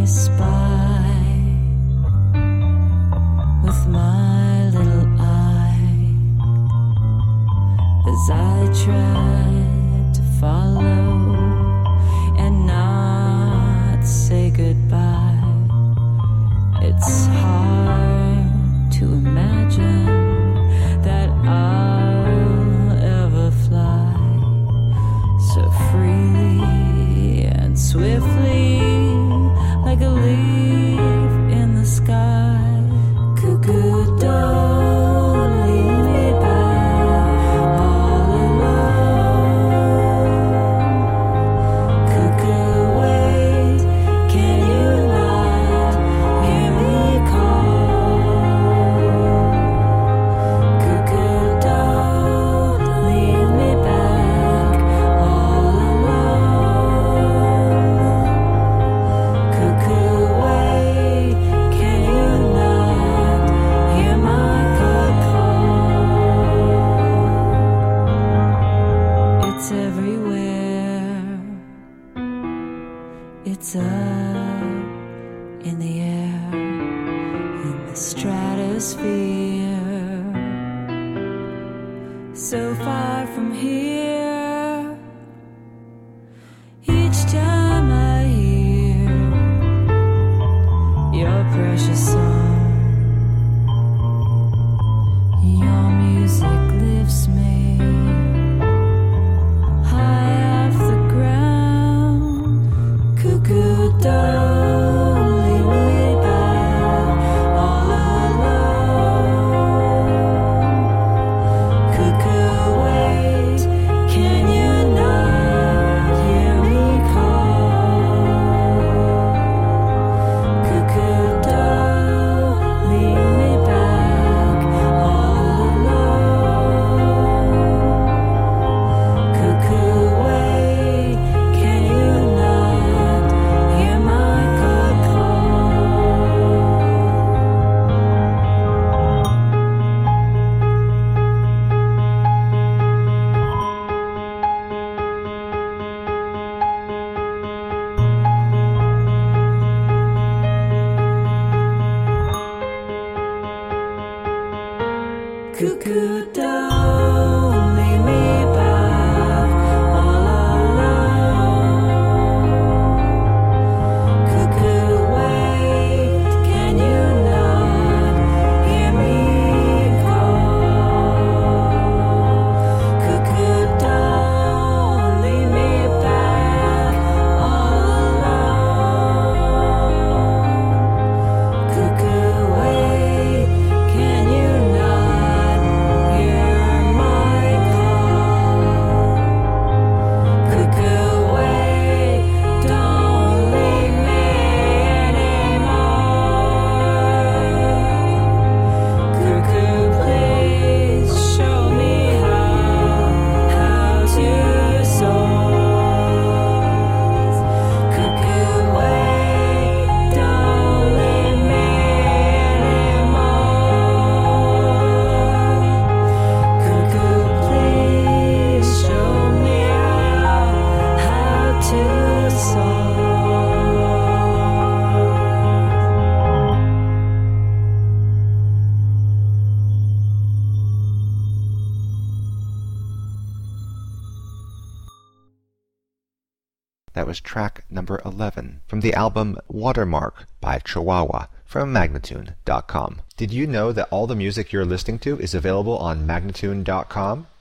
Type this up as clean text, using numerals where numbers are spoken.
spy with my little eye as I try to follow and not say goodbye. It's hard to imagine that I'll ever fly so freely and swiftly like a leaf in the sky. Cuckoo, don't leave me back all alone. Cuckoo, wait, can you not hear me call? Cuckoo, don't leave me back all alone. Cuckoo, wait, can you not hear my call? It's everywhere. It's up in the air, in the stratosphere, so far from here. Each time I hear your precious song, your music lifts me high off the ground. Cuckoo, don't leave me back all alone. Cuckoo, wait, can you not hear me call? Cuckoo, don't leave me back all alone. Cuckoo, wait, can you not hear my call? Cuckoo, don't leave me back all alone. Cuckoo, wait, can you not hear me call? Cuckoo, don't leave me back all alone. Cuckoo, wait, can you not hear my call? Cuckoo, wait, don't leave me anymore. Cuckoo, please show me how to soar. Cuckoo, wait, don't leave me anymore. Cuckoo, please show me how to soar. That was track number 11 from the album Watermark by Chihuahua from Magnatune.com. Did you know that all the music you're listening to is available on Magnatune.com?